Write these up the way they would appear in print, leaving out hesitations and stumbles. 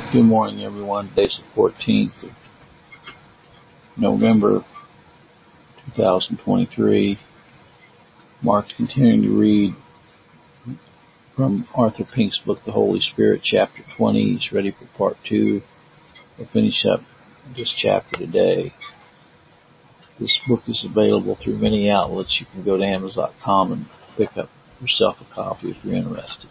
Good morning, everyone. Today's the 14th of November, 2023. Mark's continuing to read from Arthur Pink's book, The Holy Spirit, chapter 20. He's ready for part 2. We'll finish up this chapter today. This book is available through many outlets. You can go to Amazon.com and pick up yourself a copy if you're interested.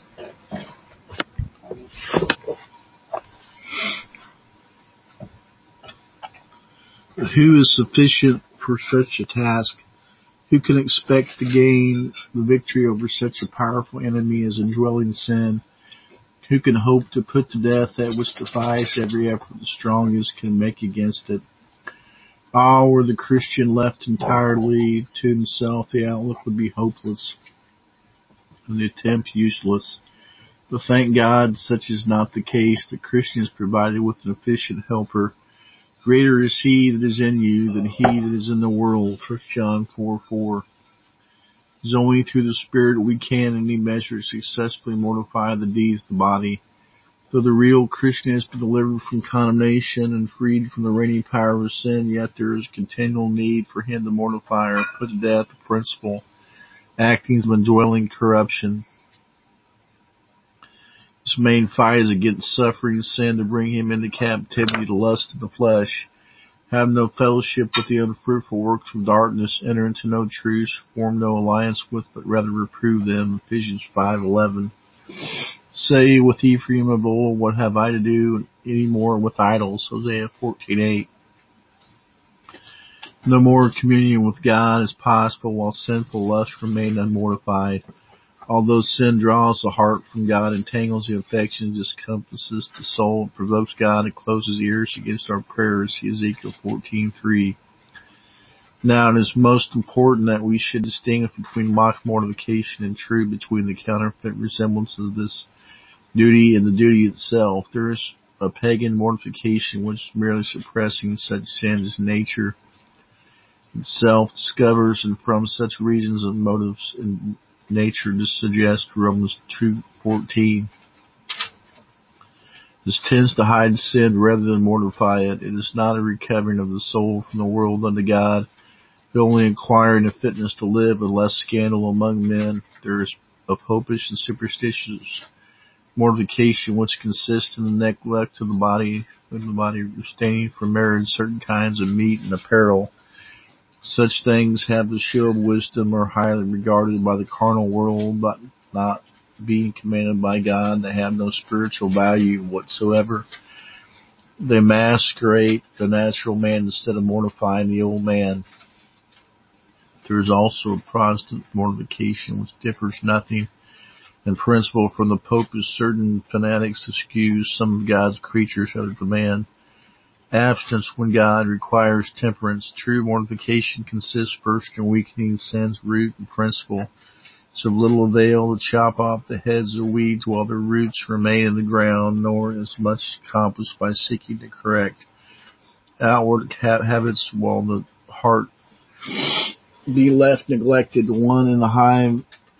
Who is sufficient for such a task? Who can expect to gain the victory over such a powerful enemy as indwelling sin? Who can hope to put to death that which defies every effort the strongest can make against it? Were the Christian left entirely to himself, the outlook would be hopeless and the attempt useless. But thank God, such is not the case. The Christian is provided with an efficient helper. Greater is he that is in you than he that is in the world. 1 John 4:4. It is only through the Spirit we can in any measure successfully mortify the deeds of the body. Though the real Christian has been delivered from condemnation and freed from the reigning power of sin, yet there is continual need for him to mortify or put to death the principle acting of indwelling corruption. His main fight is against suffering sin to bring him into captivity to lust of the flesh. Have no fellowship with the unfruitful works of darkness. Enter into no truce. Form no alliance with, but rather reprove them. Ephesians 5:11. Say with Ephraim of old, what have I to do any more with idols? Hosea 14:8. No more communion with God is possible while sinful lusts remain unmortified. Although sin draws the heart from God, entangles the affections, discompasses the soul, and provokes God and closes ears against our prayers, see Ezekiel 14:3. Now it is most important that we should distinguish between mock mortification and true, between the counterfeit resemblances of this duty and the duty itself. There is a pagan mortification which is merely suppressing such sin as nature itself discovers, and from such reasons and motives in nature to suggest Romans 2:14. This tends to hide sin rather than mortify it. It is not a recovering of the soul from the world unto God, but only acquiring a fitness to live with less scandal among men. There is a popish and superstitious mortification which consists in the neglect of the body abstaining from marrying certain kinds of meat and apparel. Such things have the show of wisdom, are highly regarded by the carnal world, but not being commanded by God, they have no spiritual value whatsoever. They masquerade the natural man instead of mortifying the old man. There is also a Protestant mortification which differs nothing in principle from the Pope, as certain fanatics excuse some of God's creatures under command abstinence when God requires temperance. True mortification consists first in weakening sin's root and principle. It's of little avail to chop off the heads of weeds while their roots remain in the ground, nor is much accomplished by seeking to correct outward habits while the heart be left neglected. One in the high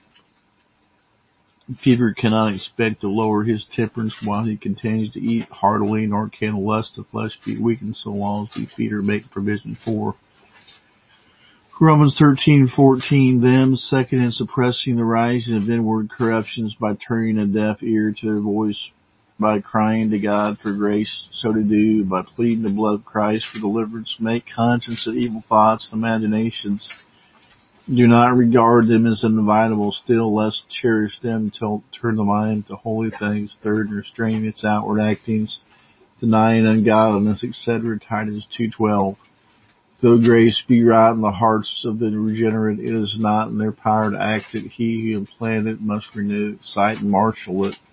fever cannot expect to lower his temperance while he continues to eat heartily, nor can the lust of flesh be weakened so long as we feed or make provision for. Romans 13:14. Them, second, in suppressing the rising of inward corruptions by turning a deaf ear to their voice, by crying to God for grace, so to do, by pleading the blood of Christ for deliverance, make conscience of evil thoughts and imaginations. Do not regard them as inevitable, still less cherish them till turn the mind to holy things. Third, restraining its outward actings, denying ungodliness, etc. Titus 2:12. Though grace be wrought in the hearts of the regenerate, it is not in their power to act it. He who implanted it must renew, excite, and marshal it.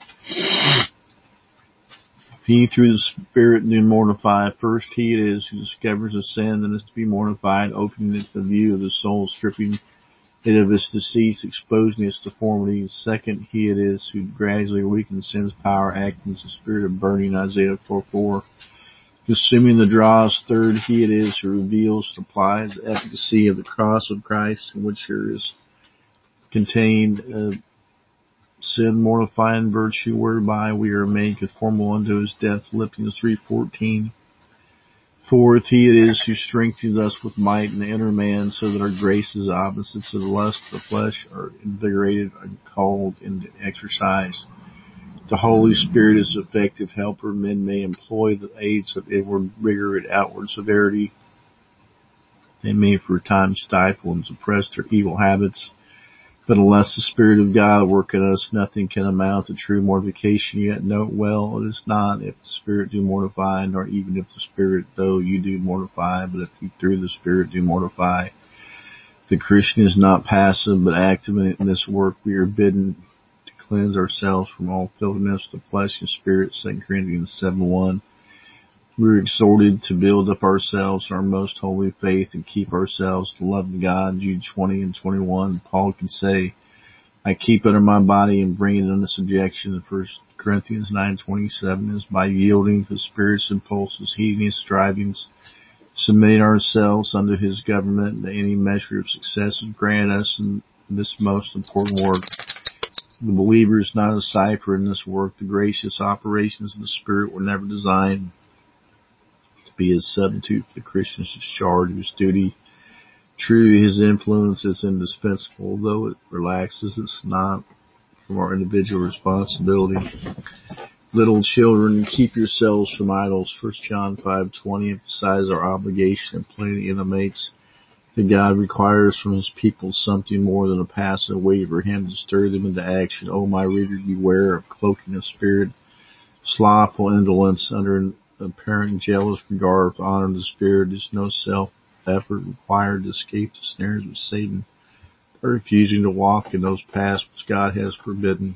If he through the Spirit do mortify, first he it is who discovers a sin that is to be mortified, opening it to the view of the soul, stripping it of its deceits, exposing its deformities. Second, he it is who gradually weakens sin's power, acting as a spirit of burning, Isaiah 4:4. Consuming the dross. Third, he it is who reveals, supplies the efficacy of the cross of Christ, in which there is contained sin, mortifying virtue, whereby we are made conformable unto his death. Philippians 3:14. Fourth, he it is who strengthens us with might in the inner man, so that our graces, opposites of the lust of the flesh, are invigorated and called into exercise. The Holy Spirit is an effective helper. Men may employ the aids of inward vigor and outward severity. They may for a time stifle and suppress their evil habits. But unless the Spirit of God work in us, nothing can amount to true mortification. Yet note well, it is not if the Spirit do mortify, nor even if the Spirit, though you do mortify, but if you through the Spirit do mortify. The Christian is not passive, but active in this work. We are bidden to cleanse ourselves from all filthiness of the flesh and spirit, 2 Corinthians 7:1. We are exhorted to build up ourselves in our most holy faith and keep ourselves in the love of God. Jude 20:21. Paul can say, I keep under my body and bring it into subjection. 1 Corinthians 9:27 is by yielding to the Spirit's impulses, heeding his strivings, submitting ourselves under his government, that any measure of success is granted us in this most important work. The believer is not a cipher in this work. The gracious operations of the Spirit were never designed be his substitute for the Christian's discharge of his duty. True, his influence is indispensable, though it relaxes us not from our individual responsibility. Little children, keep yourselves from idols. 1 John 5:20 emphasizes our obligation and plainly intimates that God requires from his people something more than a passive wait for him to stir them into action. O my reader, beware of cloaking the Spirit, slothful indolence under an apparent jealous regard for honor of the Spirit. Is no self-effort required to escape the snares of Satan, or refusing to walk in those paths which God has forbidden.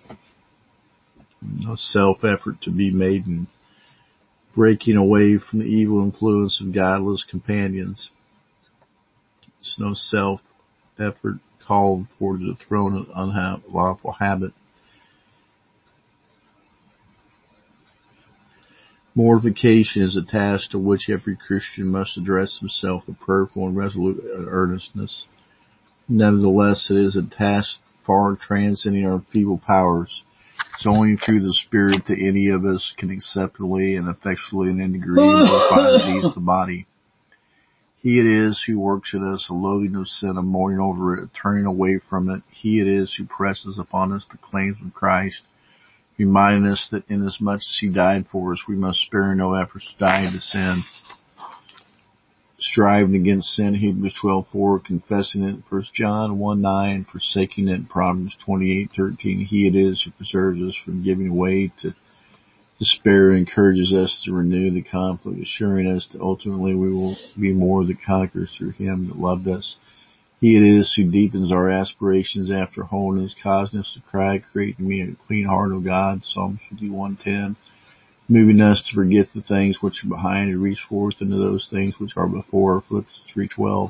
No self-effort to be made in breaking away from the evil influence of godless companions. There's no self-effort called for to dethrone an unlawful habit. Mortification is a task to which every Christian must address himself with prayerful and resolute earnestness. Nevertheless, it is a task far transcending our feeble powers. It's only through the Spirit that any of us can acceptably and effectually and in degree mortify the deeds of the body. He it is who works in us a loathing of sin, a mourning over it, a turning away from it. He it is who presses upon us the claims of Christ, reminding us that inasmuch as he died for us, we must spare no efforts to die to sin. Striving against sin, Hebrews 12:4, confessing it, 1 John 1:9, forsaking it, Proverbs 28:13. He it is who preserves us from giving way to despair, encourages us to renew the conflict, assuring us that ultimately we will be more than conquerors through him that loved us. He it is who deepens our aspirations after holiness, causing us to cry, create in me a clean heart, O God, Psalm 51:10, moving us to forget the things which are behind and reach forth into those things which are before, Philippians 3:12.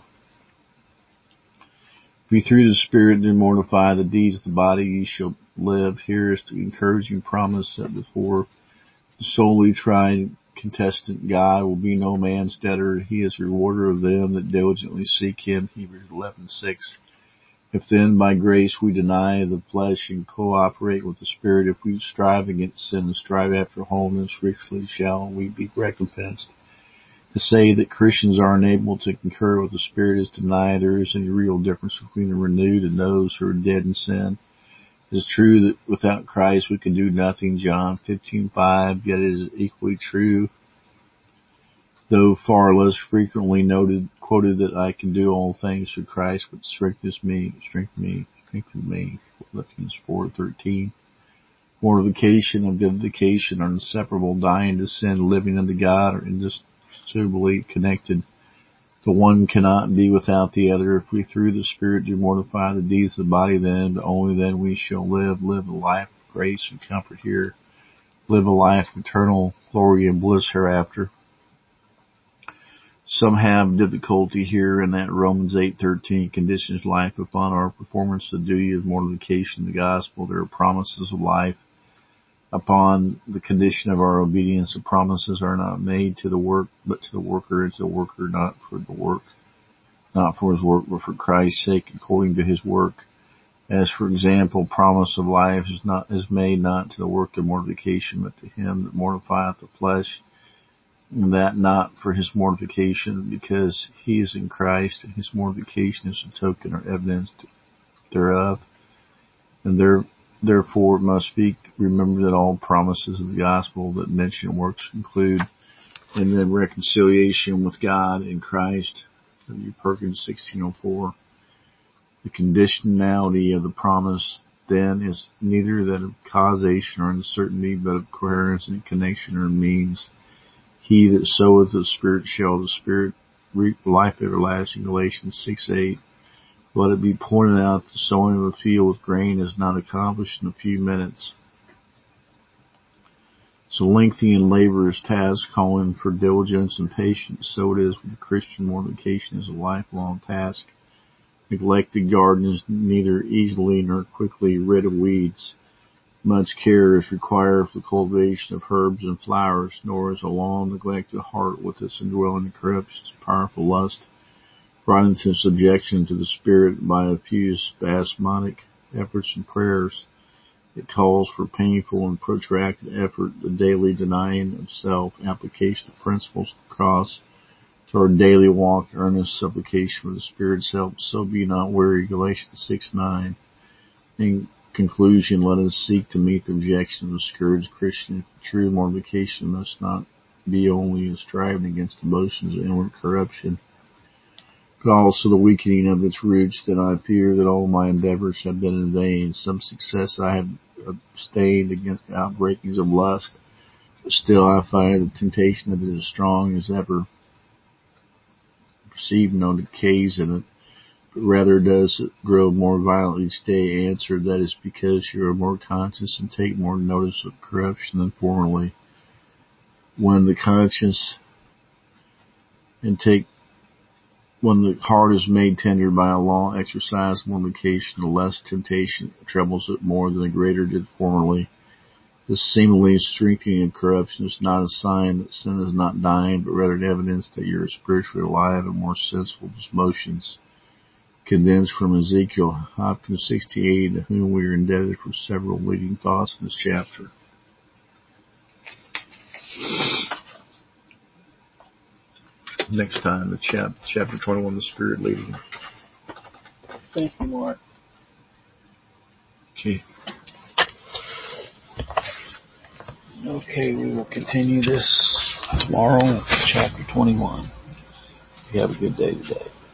If you through the Spirit do mortify the deeds of the body, ye shall live. Here is the encouraging promise that before the solely tried contestant God will be no man's debtor. He is a rewarder of them that diligently seek him, Hebrews 11:6. If then by grace we deny the flesh and cooperate with the Spirit, if we strive against sin and strive after holiness, richly shall we be recompensed. To say that Christians are unable to concur with the Spirit is to deny there is any real difference between the renewed and those who are dead in sin. It is true that without Christ we can do nothing, John 15:5, yet it is equally true, though far less frequently quoted, that I can do all things through Christ which strengthens me, Philippians 4:13. Mortification and vivification are inseparable. Dying to sin, living unto God are indissolubly connected. The one cannot be without the other. If we through the Spirit do mortify the deeds of the body, then, but only then we shall live a life of grace and comfort here, live a life of eternal glory and bliss hereafter. Some have difficulty here in that Romans 8:13 conditions life upon our performance the duty of mortification of the gospel. There are promises of life upon the condition of our obedience. The promises are not made to the work, but to the worker, and to the worker not for the work, not for his work, but for Christ's sake, according to his work. As for example, promise of life is made not to the work of mortification, but to him that mortifieth the flesh, and that not for his mortification, because he is in Christ, and his mortification is a token or evidence thereof. And therefore it must be remembered that all promises of the gospel that mention works include in the reconciliation with God in Christ. Perkins 1604. The conditionality of the promise then is neither that of causation or uncertainty, but of coherence and connection or means. He that soweth the Spirit shall the Spirit reap life everlasting. Galatians 6:8. Let it be pointed out that the sowing of the field with grain is not accomplished in a few minutes. So lengthy and laborious task calling for diligence and patience, so it is with the Christian. Mortification is a lifelong task. Neglected garden is neither easily nor quickly rid of weeds. Much care is required for the cultivation of herbs and flowers, nor is a long neglected heart with its indwelling corruptions, powerful lust, brought into subjection to the Spirit by a few spasmodic efforts and prayers. It calls for painful and protracted effort, the daily denying of self, application of principles of the cross, to our daily walk, earnest supplication for the Spirit's help. So be not weary. Galatians 6:9. In conclusion, let us seek to meet the objection of the discouraged Christian. True mortification must not be only a striving against emotions of inward corruption, but also the weakening of its roots, that I fear that all my endeavors have been in vain. Some success I have abstained against the outbreakings of lust, but still I find the temptation that is as strong as ever. Perceive no decays in it, but rather does it grow more violent each day. Answer, that is because you are more conscious and take more notice of corruption than formerly. When the heart is made tender by a long exercise of mortification, the less temptation troubles it more than the greater did formerly. This seemingly strengthening of corruption is not a sign that sin is not dying, but rather an evidence that you are spiritually alive and more sensible to motions. Condensed from Ezekiel, Hopkins 68, to whom we are indebted for several leading thoughts in this chapter. Next time, the chapter 21, the Spirit leading. Thank you, Mark. Okay. Okay, we will continue this tomorrow, chapter 21. You have a good day today.